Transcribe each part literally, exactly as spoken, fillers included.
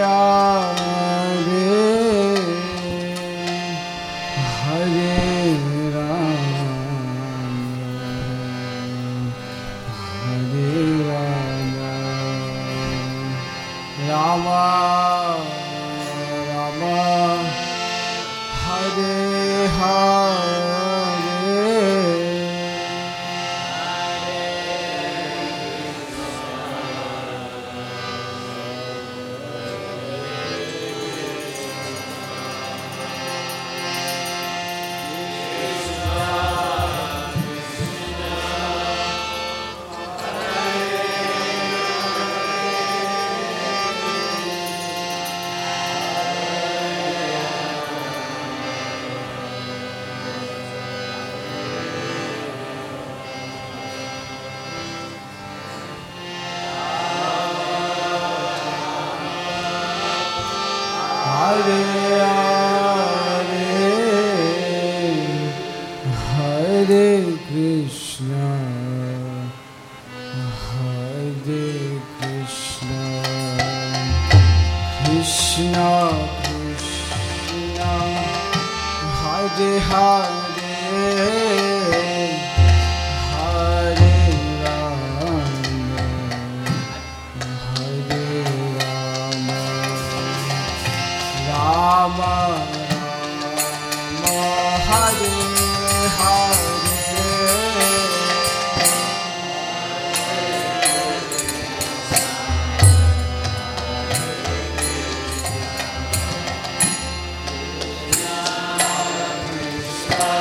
Krishna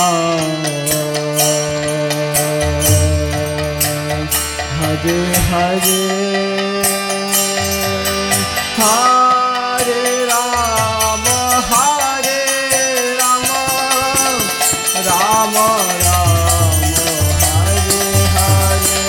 Hare Hare Hare Rama Hare Rama Rama Rama Hare Hare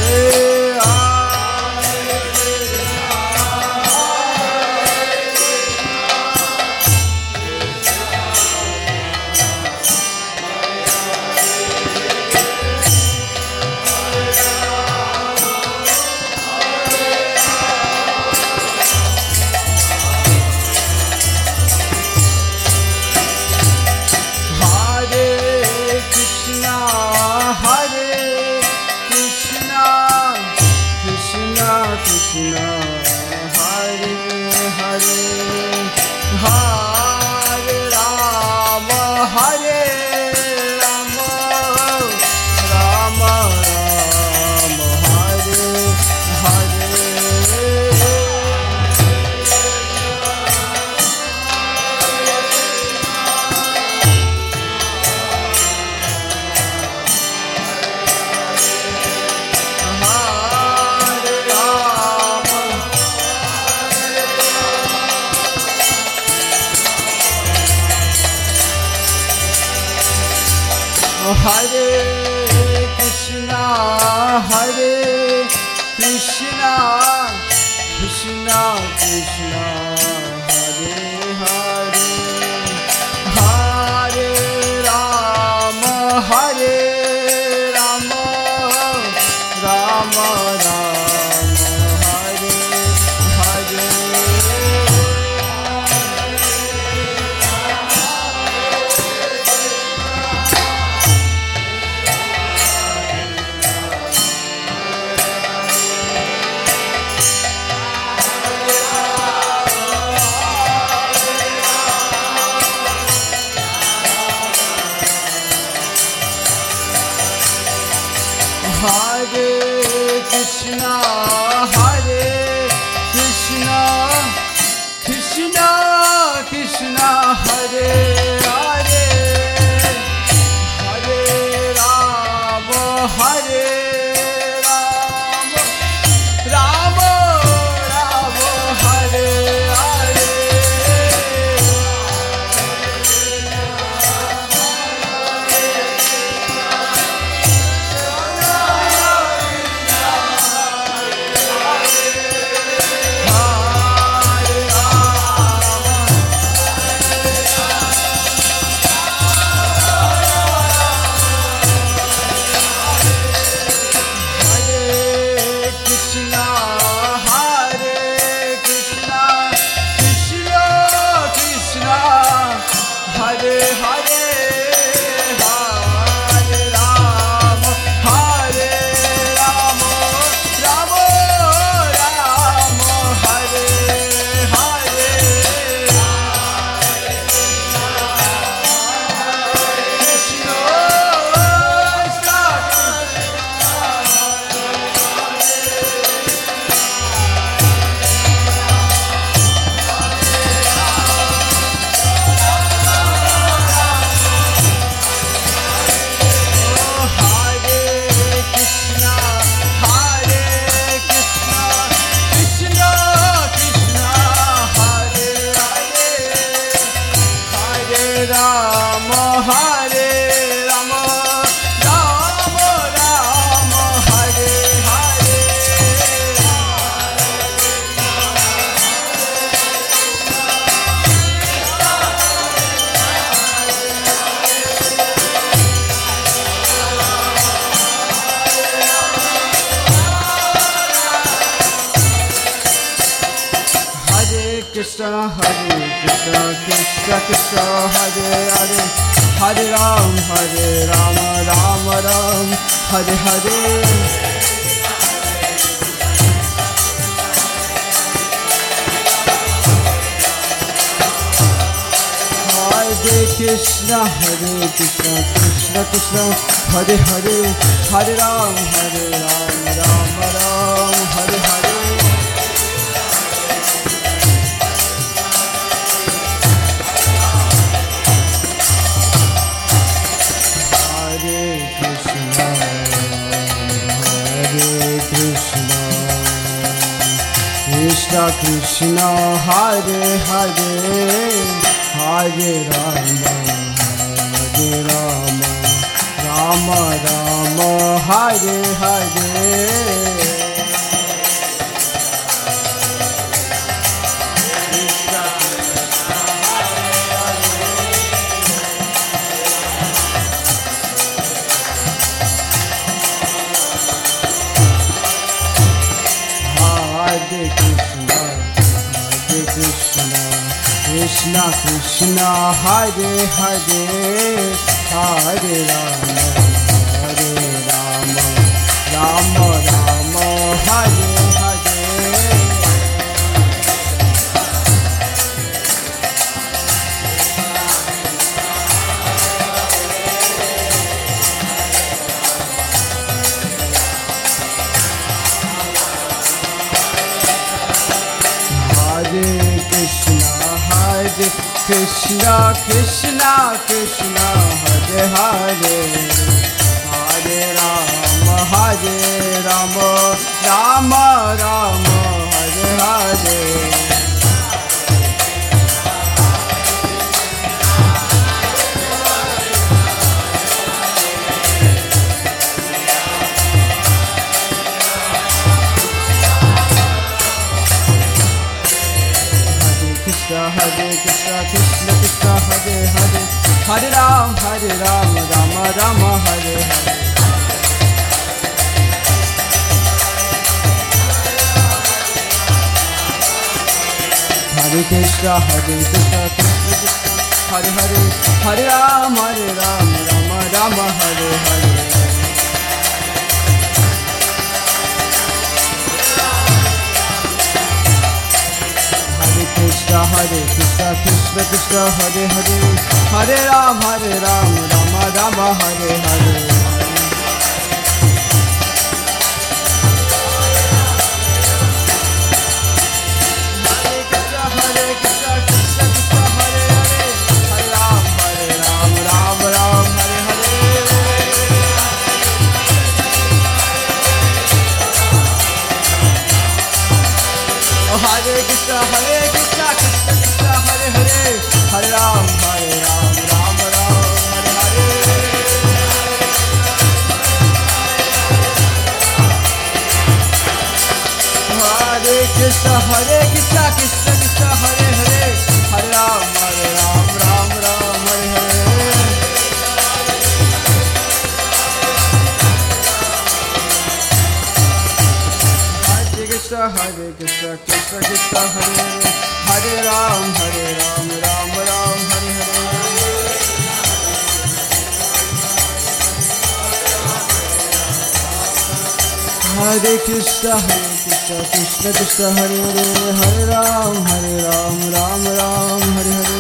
Krishna Hare Hare Hare Rama Hare Rama Rama Rama Hare Hare Hare Krishna, Hare Krishna, Krishna Krishna, Hare Hare, Hare Rama, Hare Rama, Rama Rama, Hare Hare. Hare Krishna, Hare Krishna, Krishna Krishna, Hare Hare, Hare Rama, Hare Rama, Rama Rama, Hare Hare. Rama Hare Rama, Rama Rama, Hare Hare. Hare Krishna, Hare Krishna, Krishna Krishna, Hare Hare, Hare Ram, Hare Rama, Rama Ram, Hare Hare. Hare Krishna, Hare Krishna, Krishna Krishna, Hare Hare, Hare Ram, Hare Ram, Rama Ram, Hare Hare. Krishna, Hare Krishna, Krishna Krishna, Hare Hare, Hare Rama, Hare Rama, Rama Rama, Hare Hare. Krishna Krishna, Hare Hare, Hare Rama, Hare Rama, Rama Rama, Hare Hare. Hare Krishna, Hare Krishna, Krishna Krishna, Hare Hare, Hare Rama, Hare Rama, Rama Rama, Hare Hare. Hare Krishna, Krishna Krishna, Hare Hare, Hare Ram, Hare Ram, Rama Rama, Hare Hare. Hare Krishna, Hare Krishna, Krishna Krishna, Hare Hare, Hare Ram, Hare Ram, Rama Rama, Hare Hare. Krishna, Hare Krishna, Krishna Krishna, Hare Hare, Hare Ram, Hare Ram, Rama Rama, Hare Hare. Hare Krishna, Hare Krishna, Krishna Krishna, Hare Hare, Hare Ram, Hare Ram, Rama Rama, Hare Hare. Hare Krishna, Hare Krishna, Krishna Krishna, Hare Hare, Hare Ram, Hare Ram, Rama Rama, Hare Hare. Hare Krishna, Hare Krishna, Krishna Krishna, Hare Hare, Hare Ram, Hare Ram, Rama Rama, Hare Hare. Krishna, Hare Krishna, Krishna Krishna, Hare Hare, Hare Ram, Hare Ram, Ram Ram, Hare Hare. Hare Krishna, Hare Krishna, Krishna Krishna, Hare Hare, Hare Ram, Hare Ram, Ram Ram, Hare Hare.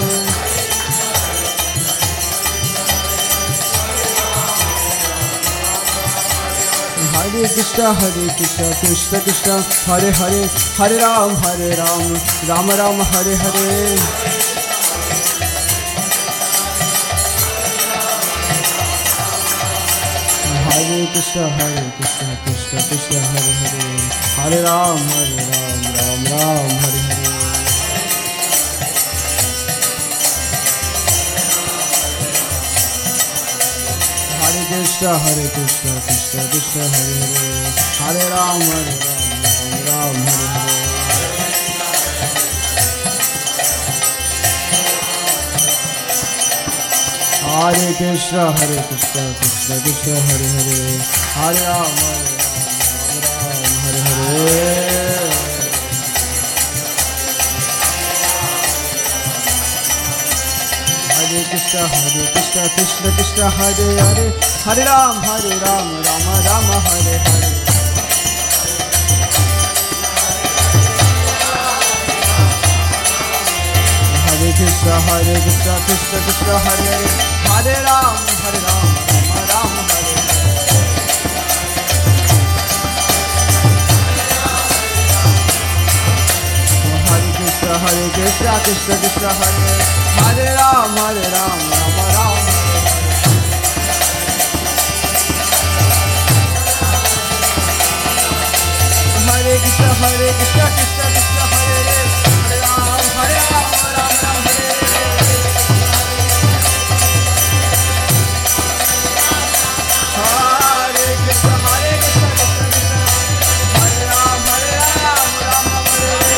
Hare Krishna, Hare Krishna, Krishna Krishna, Hare Hare, Hare Ram, Hare Ram, Ram Ram, Hare Hare. Hare Krishna, Hare Krishna, Krishna Krishna, Hare Hare, Hare Ram, Hare Ram, Ram Ram, Hare Hare. Hare Krishna, Hare Krishna, Krishna Krishna, Hare Hare, Hare Ram, Hare Ram, Ram Ram, Hare Hare. Hare Krishna, Hare Krishna, Krishna Krishna, Hare Hare, Hare Ram, Hare Ram, Ram Ram, Hare Hare. Hare Krishna, Hare Krishna, Krishna Krishna, Hare Hare, Hare Ram, Hare Ram, Rama Rama, Hare Hare. Hare Krishna, Hare Krishna, Krishna Krishna, Hare Hare, Hare Ram, Hare Ram, Rama Rama, Hare Hare. Hare Krishna, Hare Krishna, Krishna Krishna, Hare Hare, Hare Ram, Hare Ram, Rama Rama, Hare Hare. Krishna, Hare Krishna, Krishna Krishna, Hare Hare, Hare Ram, Hare Ram, Ram Ram, Hare Hare. Hare Krishna, Hare Krishna, Krishna Krishna, Hare Ram, Hare Ram, Ram Ram, Hare Hare.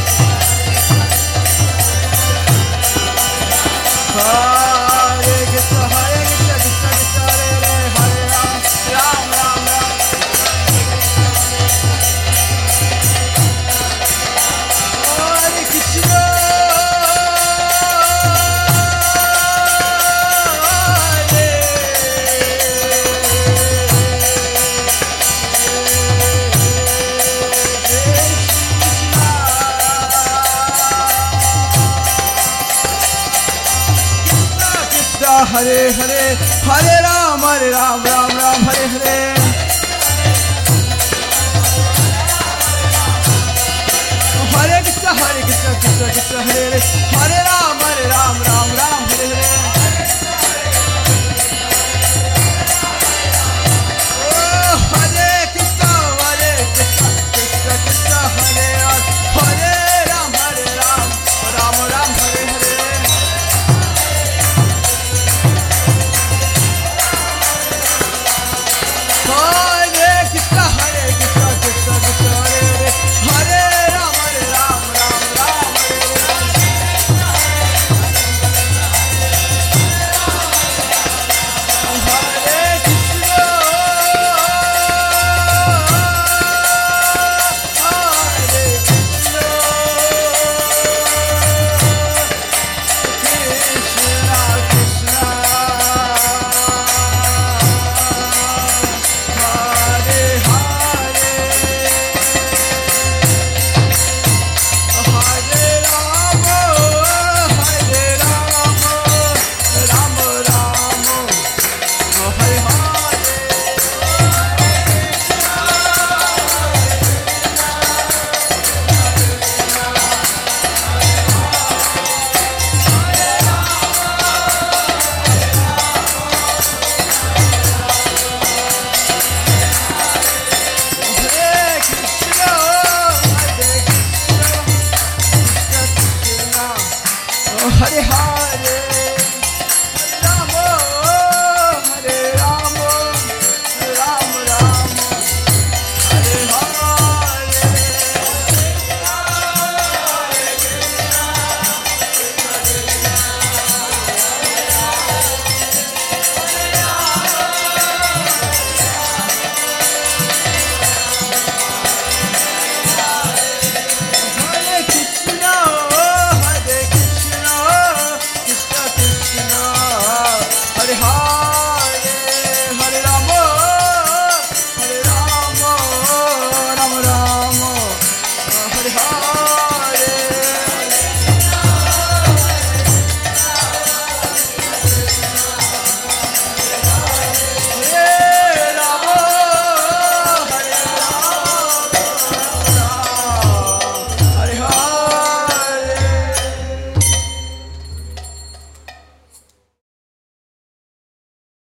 Hare Krishna, Hare Krishna, Krishna Krishna, Hare Hare, Hare Ram, Ram Ram, Ram. Hare Krishna, Hare Hare, Hare Ram, Hare Ram, Ram Ram, Hare Hare. Hare Krishna, Hare Krishna, Krishna Krishna, Hare Hare, Hare Ram, Hare Ram, Ram Ram, Hare Hare. Oh, Hare Krishna, Hare Krishna, Krishna Krishna, Hare Ram, Hare Ram, Hare Ram, Ram Ram, Hare Hare. Oh